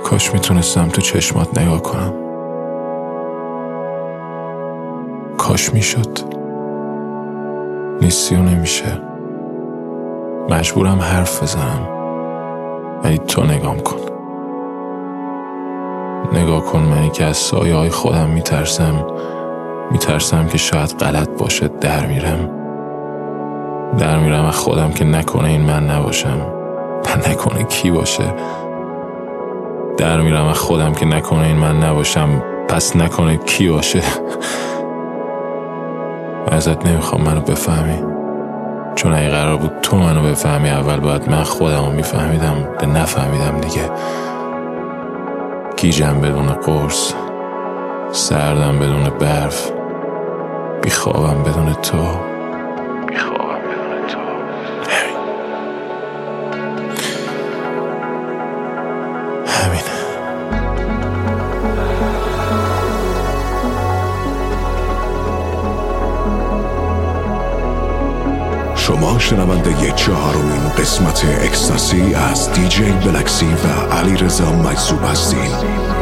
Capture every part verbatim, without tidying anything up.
کاش میتونستم تو چشمات نگاه کنم. کاش میشد. نیستی و نمیشه. مجبورم حرف بزنم، ولی تو نگام کن. نگاه کن منی که از سایه های خودم میترسم. میترسم که شاید غلط باشه. در میرم در میرم از خودم که نکنه این من نباشم. من نکنه کی باشه. در میرم از خودم که نکنه این من نباشم. پس نکنه کی باشه. ازت نمیخوام منو بفهمی، چون اگه قرار بود تو منو بفهمی اول باید من خودم رو میفهمیدم. ده نفهمیدم دیگه. گیجم بدون قرص، سردم بدون برف، بیخوابم بدون تو. بیخوابم بدون تو. همین همین شما شنونده چهارمین قسمت اکستاسی از دیجی بلکسی و علیرضا مجذوب هستید.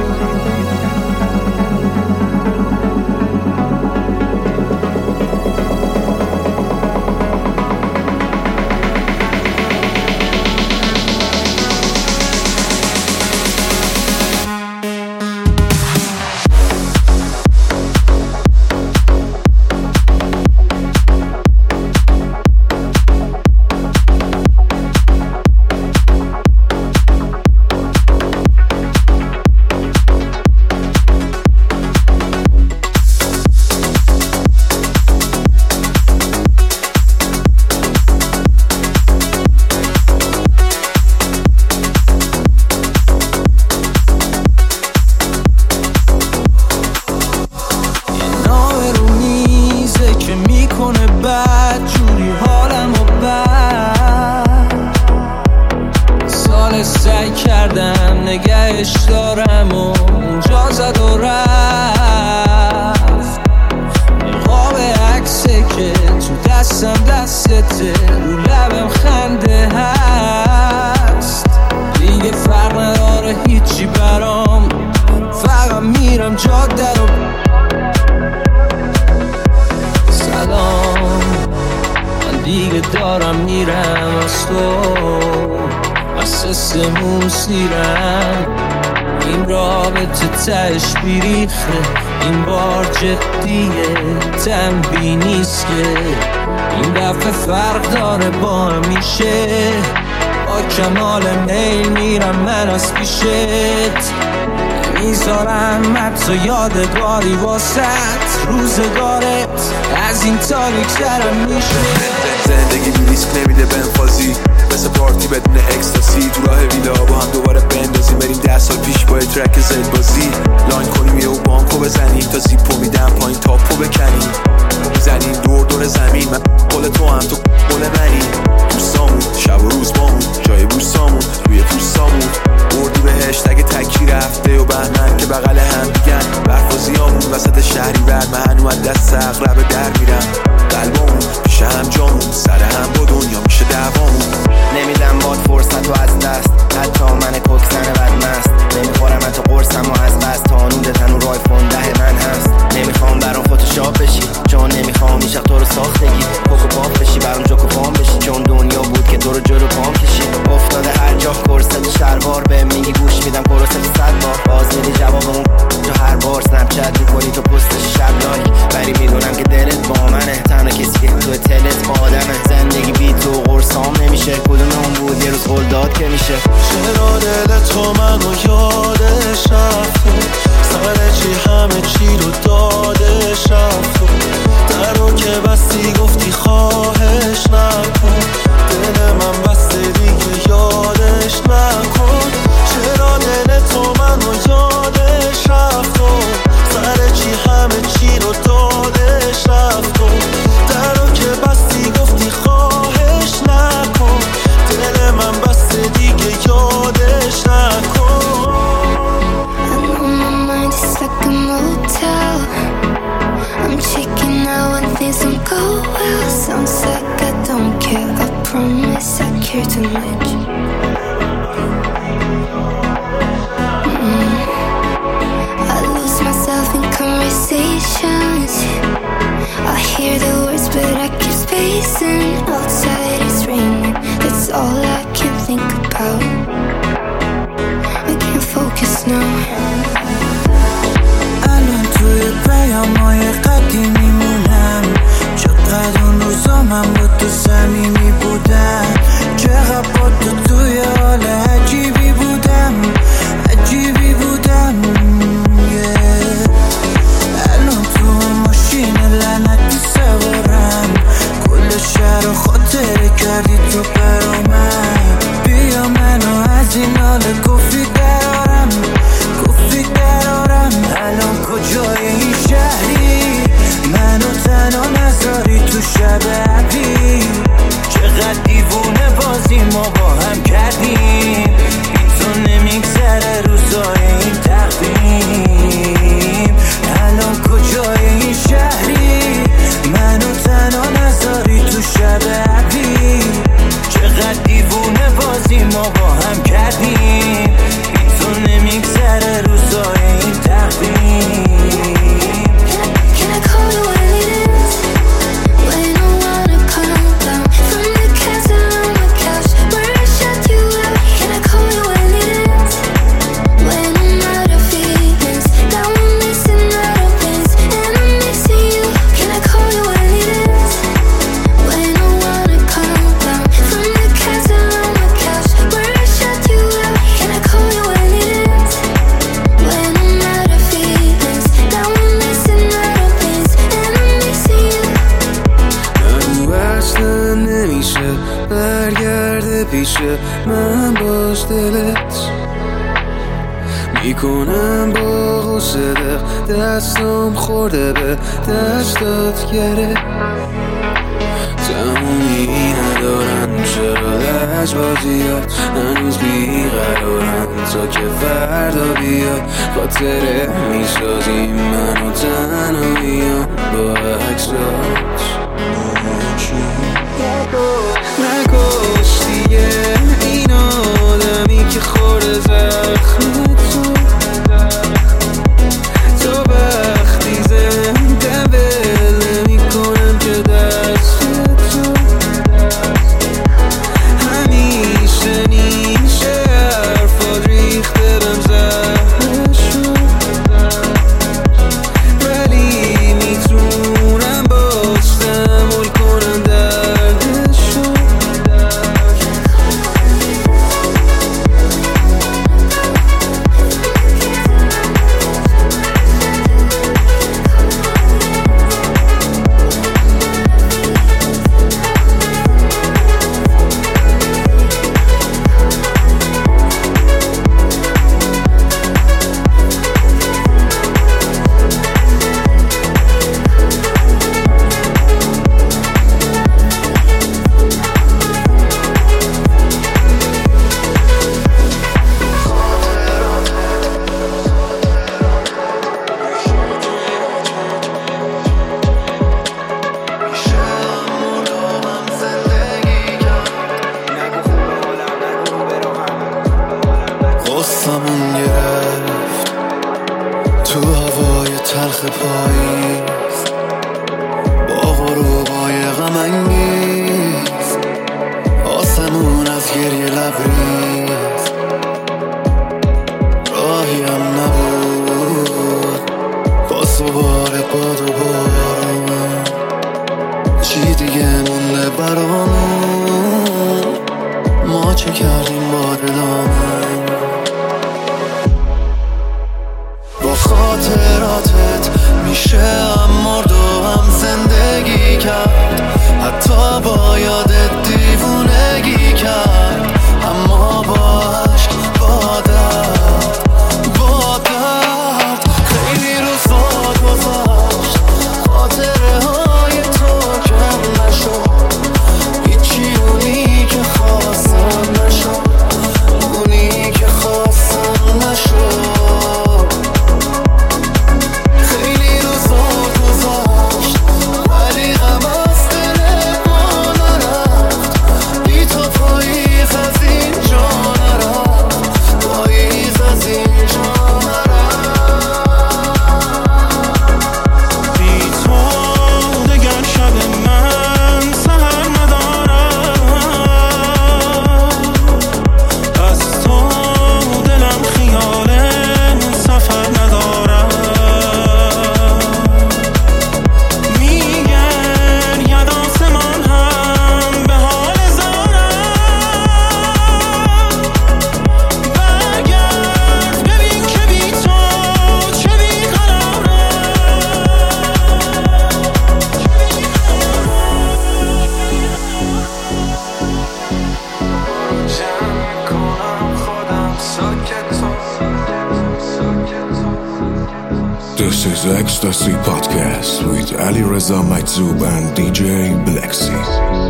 سعی کردم نگهش دارم و اونجا زد و رفت. نقاب عکسه که تو دستم دستته، رو لبم خنده هست. دیگه فرق نداره هیچی برام، فقط میرم جاده رو. سلام، من دیگه دارم میرم از تو، سسمون سیرم. این رابطه تش بیریخه، این بار جدیه، تنبی نیست که این دفعه فرق داره با همیشه. با کمال میل میرم من از پیشت، نمیذارم حتی یادگاری واسط. روزگارت از این تاریک ترم میشه. زندگی بی ریسک نمیده بنفازی، مثل پارتی بدون اکستاسی. تو راه ویلا با هم دوباره بندازیم، بریم ده سال پیش با ترک زد بازی. لاین کنیم یه و بانکو بزنیم، تا زیپو میدم پایین تاپو بکنیم. میزنیم دور دور زمین، من قول تو هم تو قول منی. دوستامون شب و روز بامون، جای بوسامون روی پوستامون. بردی بهشت اگه تکی رفته و بهمن که بغل هم دیگن. برفازیامون وسط شهری ورد، من هنو از دست اغرب در میرم. قلبامون پیش هم جامون، سر هم با دنیا میشه دوامون. نمیدم باد فرصت و از دست، حتی من کوکسن بدمست. نمیخورم حتی قرصم و از بست، تانوده تنو رای فونده من هست. نمیخوام برام فوتوشاپ بشی، چون نمیخوام ایشق تو رو ساختگی. کوکو پاپ بشی برام جوکو پام بشی، چون دنیا بود که تو رو جلو پام کشی. افتاده هر جا کرست شلوار، به میگی گوش میدم کرست صد بار. باز میدی جواب اون تو هر بار سنپ چت میکنی تو پستش شب لایک. ولی میدونم که دلت با منه، تنها کسی که تو تلت با آدمه. زندگی بی تو قرصام نمیشه، کدوم اون بود یه روز قول داد که میشه. چرا دل تو منو یادش رفته، سر چی همه چی رو دادش رفته. در رو که بستی گفتی خواهش نکن، دل من بسته دیگه یادش نکن. چرا دل تو منو یادش رفته، سر چی همه چی رو دادش رفته. در رو که بستی گفتی خواهش نکن، دل من بسته دیگه یادش نکن. I'm checking out when things don't go well. Sounds like I don't care, I promise I care too much. hear the words, but I keep spacing. Outside it's raining, that's all I can think about. I can't focus now. الان توی پیام‌های قدیمی مونم، چقدر اون روزا من با تو صمیمی بودم، چقدر با تو توی حال عجیبی بودم، عجیبی بودم yeah. الان تو ماشین لعنتی سوارم، کل شهر رو خاطره کردی تو برا من. بیا منو از این حال کفی درارم، کفی درارم. الان کجای این شهری؟ منو تنها نذاری تو شب ابری. چقدر دیوونه بازی ما با هم کردیم، بی تو نمیگذره روزای این تقویم. الان کجای این شهری؟ منو تنها نذاری تو شب ابری. چقدر دیوونه بازی ما با هم کردیم، بی تو نمیگذره روزای این تقویم. Can I call you what it is? When I wanna calm down from the castle on my couch where I shut you out. Can I call you what it is? When I'm out of feelings, that we're missing out of things, and I'm missing you. Can I call you what it is? When I wanna calm down from the castle on my couch where I shut you out. Can I call you what it is? When I'm out of feelings, that we're missing out of things, and I'm missing you. من اصلا نمیشه برگرده پیش من، باز دلت میکنم با غصه دق، دستم خورده به دستات گره. تمومی ندارن چرا لجبازیات، هنوز بیقرارن تا که فردا بیاد. خاطره میسازیم من و تنهاییم با عکسات. نکش دیگه این آدمی که خورده زخم تو، تو وقتی زنده ول نمی‌کنم که دست تو. همیشه نیشه حرفات ریخته بهم زهرشو، ولی میتونم باز تحمل کنم دردشو. قصمون گرفت تو هوای تلخ پاییز، با غروبای غم انگیز، آسمون از گریه لبریز. راهی هم نبود باز دوباره باد و بارون، چی دیگه مونده برامون؟ ما چه کردیم با دلامون؟ با خاطراتت میشه هم مرد و هم زندگی کرد، حتی با یادت دیوونگی کرد. اما با عشق با درد با درد خیلی روزا گذشت، خاطره های تو کم نشد، هیچی اونی که خواستم نشد. This is Ecstasy Podcast with Ali Reza Maizub and دی جی Blacksy.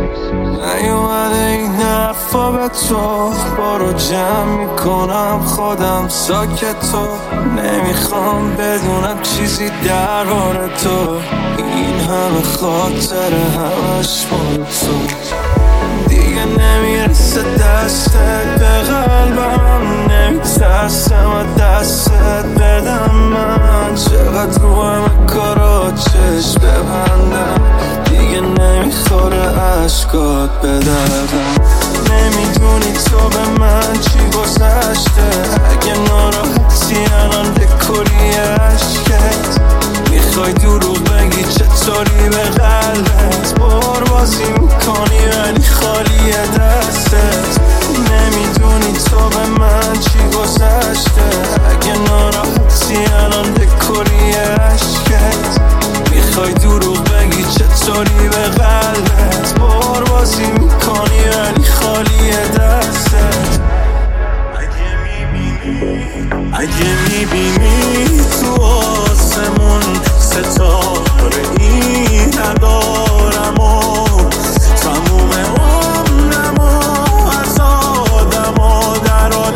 نیومده این حرفا به تو، برو جمع میکنم خودم ساکت تو. نمیخوام بدونم چیزی درباره تو، این همه خاطر همش مال تو. دیگه نمیرسه دستت به قلبم، نمیترسم از دستت بدم من. چقدر رو همه کارا چشم ببندم، دیگه نمیخوره عشقات به دردم. نمیدونی تو به من چی گذشته، اگه ناراحتی الان دکوری عشقت. میخوای دروغ بگی چطوری به قلبت، بار بازی میکنی ولی خالی دستت. نمیدونی تو به من چی گذشته، اگه ناراحتی الان دکوری عشقت. میخوای دروغ بگی چطوری به قلبت، بار بازی میکنی ولی خالی دستت. اگه میبینی اگه میبینی تو آسمون ستاره ای ندارم و تموم عمرم و از آدم و در حال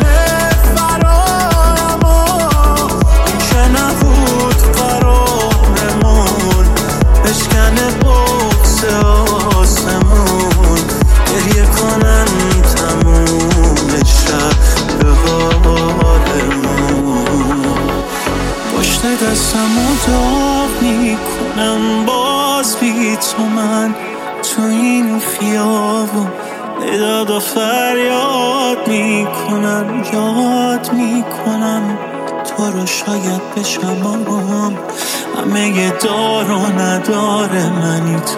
فرارم و این که نبود قرارمون بشکنه بغض آسمون. گریه کنن تموم شب به حالمون. پشت دستم و داغ میکنم باز بی تو من تو این خیابون. نداد و فریاد میکنم یاد میکنم تو رو شاید بشم آرام. همه دار و نداره منی تو،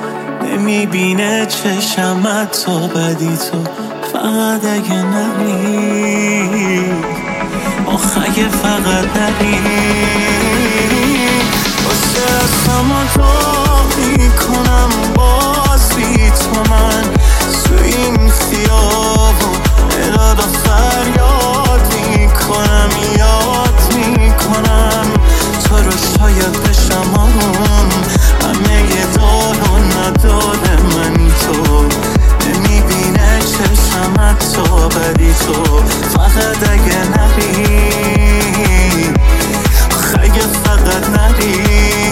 نمیبینه چشم تا بدی تو. فقط اگه نری آخ اگه فقط نری واسه دستم و داغ میکنم باز بی تو من تو این خیابون. نداد و فریاد میکنم یاد میکنم تو رو شاید بشم آروم. همه دار و نداره منی تو، نمیبینه چشم تا بدی تو. فقط اگه نری اگه فقط نری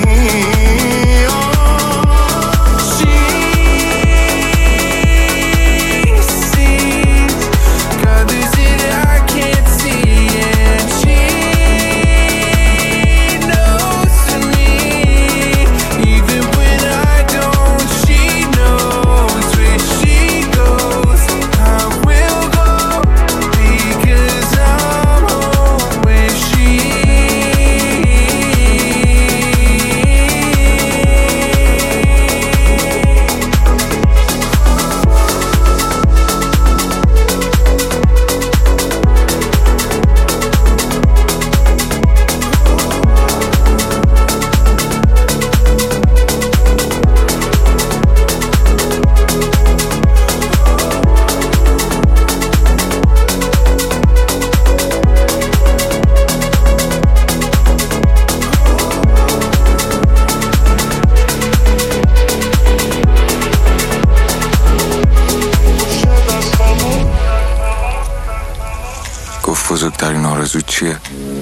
بزرگترین آرزو چیه؟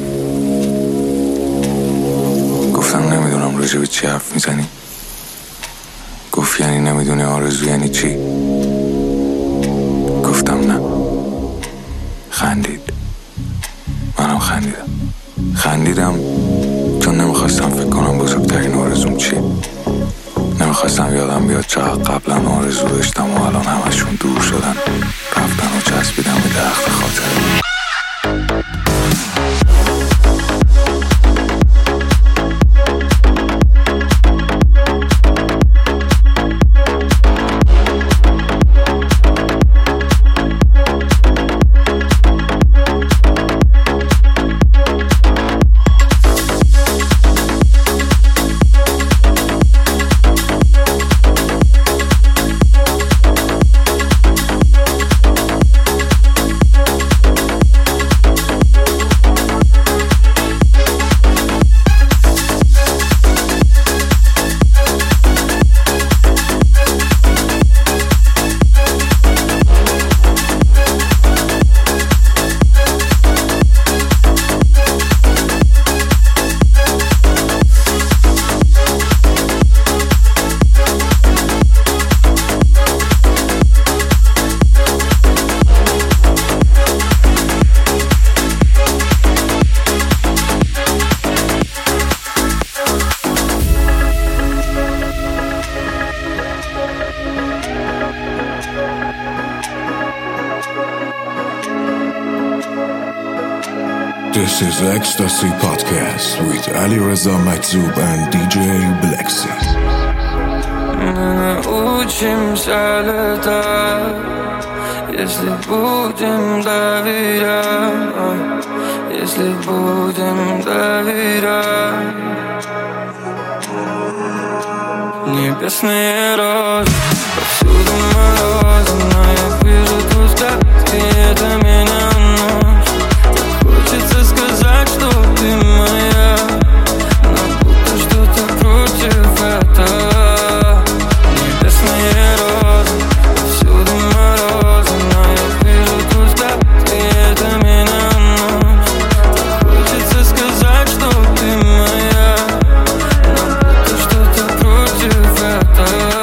گفتم نمیدونم راجع به چی حرف میزنی. گفت یعنی نمیدونی آرزو یعنی چی؟ گفتم نه. خندید. منم خندیدم. خندیدم چون نمیخواستم فکر کنم بزرگترین آرزوم چیه. نمیخواستم یادم بیاد چقدر قبلا آرزو داشتم و الان همشون دور شدن، رفتن و چسبیدم به درخت خاطره. This is Ecstasy Podcast with Ali Reza Maizub and دی جی Blacksy. Научимся летать, если будем доверять, если будем доверять. Небесные розы, повсюду морозы, но я вижу твой взгляд, и это меня носит. Так хочется сказать, что ты моя, но будто что-то против этого. Небесные розы, повсюду морозы, но я вижу твой взгляд, и это меня носит. Так хочется сказать, что ты моя, но будто что-то против этого.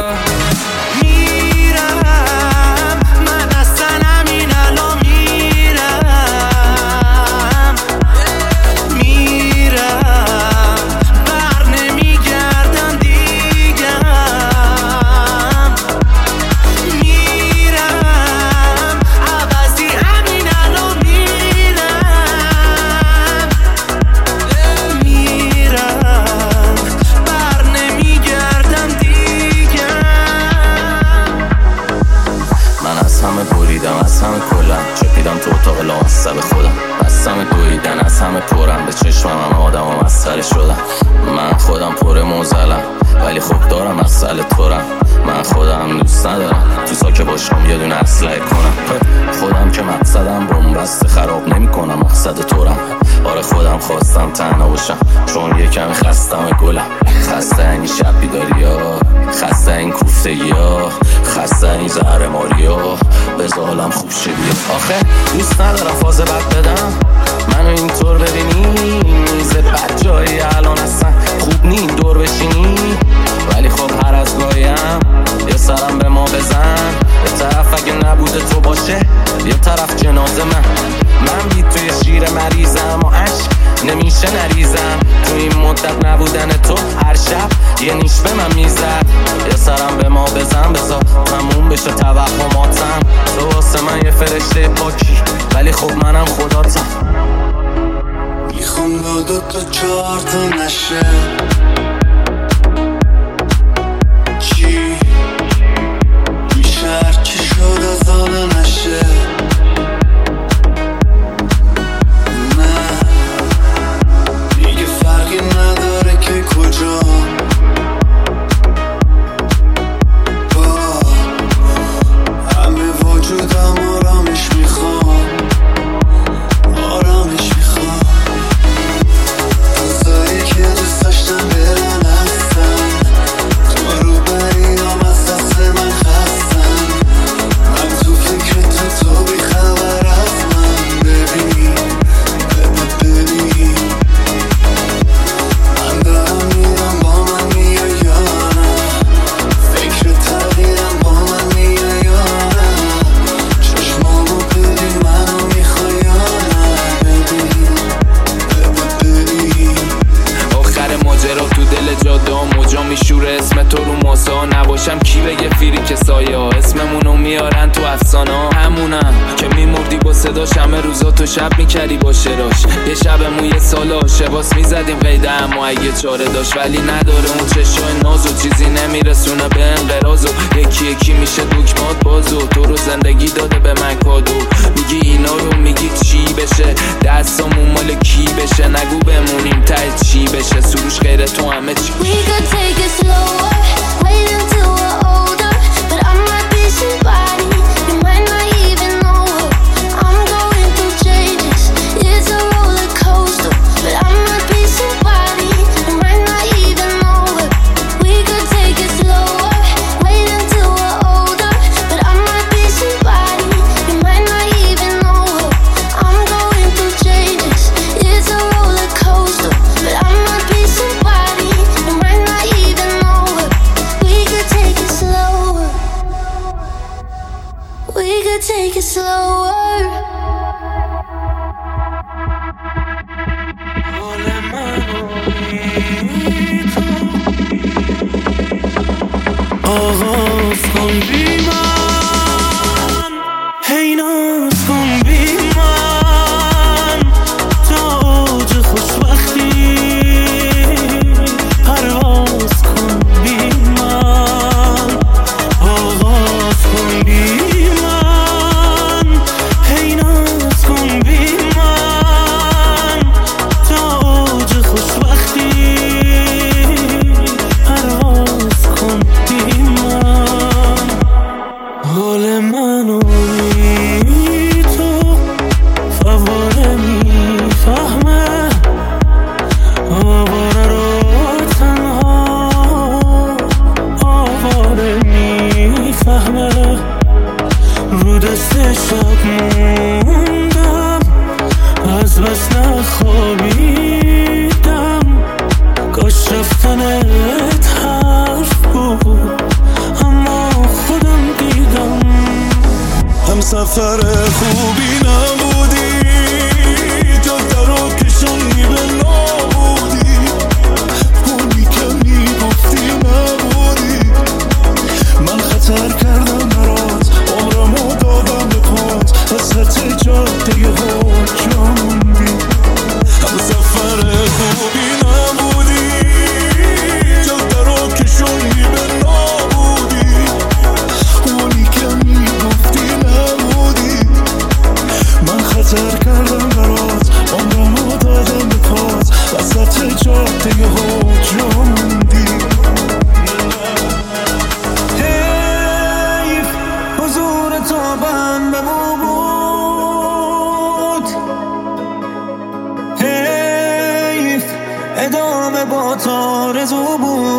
من خودم پر موزلم ولی خب دارم مسئله تورم. من خودم دوست ندارم تو ساکه باشم یه دونه اسلحه کنم. خودم که مقصدم بنبست خراب نمی کنم مقصد تورم. آره خودم خواستم تنها باشم چون یکم خستم گلم. خسته این شب بیداری ها، خسته این کوفتگی ها، خسته این زهر ماری ها، بزالم خوب شدی. آخه دوست ندارم فاز بد بدم، منو اینطور ببینی میزه بد جایی الان اصلا خوب نیم دور بشینی. ولی خب هر از گاهیم یه سرم به ما بزن، یه طرف اگه نبوده تو باشه یه طرف جنازه من. من بی توی شیر مریضم و عشق نمیشه نریزم. تو این مدت نبودن تو هر شب یه نیش به من میزد. یه سرم به ما بزن بزا تموم بشه توهماتم. تو واسه من یه فرشته پاکی ولی خب منم خداتم. میخوام دو دو تا چهار تا نشه چی میشه هرچی شد از آن نشه. نه دیگه فرقی نداره که کجا با همه وجودم آرامش میخوام، آرامش میخوام. روزایی که دوست داشتم برن هستن، تو رو بریم از دست من خستن. من تو فکر تو تو بی خبر از من. ببین ببین من دارم میرم با من میای یا نه، فکر تغییرم با من میای یا نه. چشمامو ببین منو میخوای یا نه. ببین ببین آخر ماجرا تو دل جاده موجا میشوره اسم تو رو ماسا. نباشم کی بگه فیری که سایه ها اسممونو میارن تو افسانه ها. همونم که میمردی با صداش همه روزا تو شب میکردی با شراش. یه شب موی سال عاشقاس میزدیم قیده اما اگه چاره داشت. ولی نداره اون چشای نازو چیزی نمیرسونه به انقراض. یکی یکی میشه دکمات بازو. تو رو زندگی داده به من کادو. میگی اینا رو میگی چی بشه، دستامون مال کی بشه. نگو بمونیم ته چی بشه، سروش غیر تو همه چی. We could take it slower, wait until we're older. But I might be somebody you might not even know. I'm going through changes, it's a roller coaster. But I might be somebody you might not even know. We could take it slower, wait until we're older. But I might be somebody you might not even know. I'm going through changes, it's a roller coaster. But I might be somebody you might not even know. We could take it slower, we could take it slower. آغاز کن بی من، هی ناز کن بی من. دست شب موندم، از بس نخوابیدم. کاش رفتنت حرف بود اما خودم دیدم. هم سفر خوبی نبودی، جا درو کشونی به نابودی. اونی که میگفتی نبودی. من خطر کردم برات، عمرمو دادم به پات، وسط جاده ها جا موندی. هم سفر خوبی نبودی، جا درو کشونی به نابودی. اونی که میگفتی نبودی. من خطر کردم برات، عمرمو دادم به پات، وسط جاده ها جا موندی. حیف حضور تو بهم بمو بود، حیف ادامه با تارزو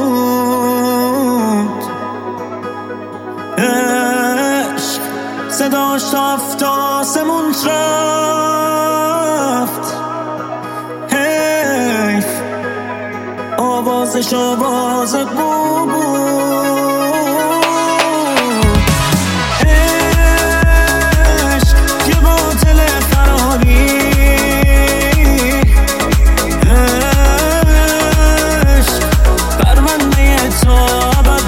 بود. عشق صداش تافت آسمون رفت، حیف آوازش آواز بو بود. عشق یه باطل فراری، عشق پرونده تو ابد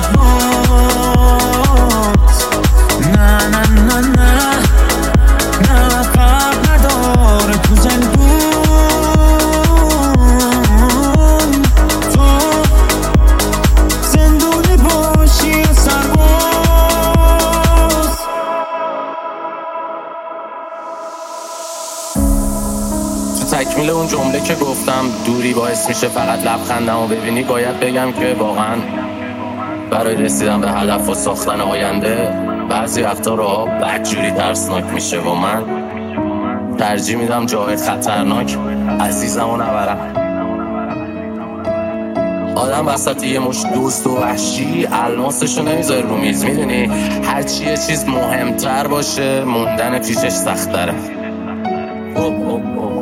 بود. نه نه نه نه نه فرق نداره تو زندون، تو زندونی باشی یا سرباز. تو تکمیل اون جمله که گفتم دوری باعث میشه فقط لبخندم و ببینی، باید بگم که واقعا برای رسیدن به هدف و ساختن آینده بعضی وقتا راه بدجوری ترسناک میشه و من ترجیح میدم جای خطرناک عزیزمو نبرم. آدم وسط یه مش دوست و وحشی الماسشو نمیذاره رو میز، میدونی هرچی یه چیز مهمتر باشه موندن پیشش سخت‌تره. اوه اوه اوه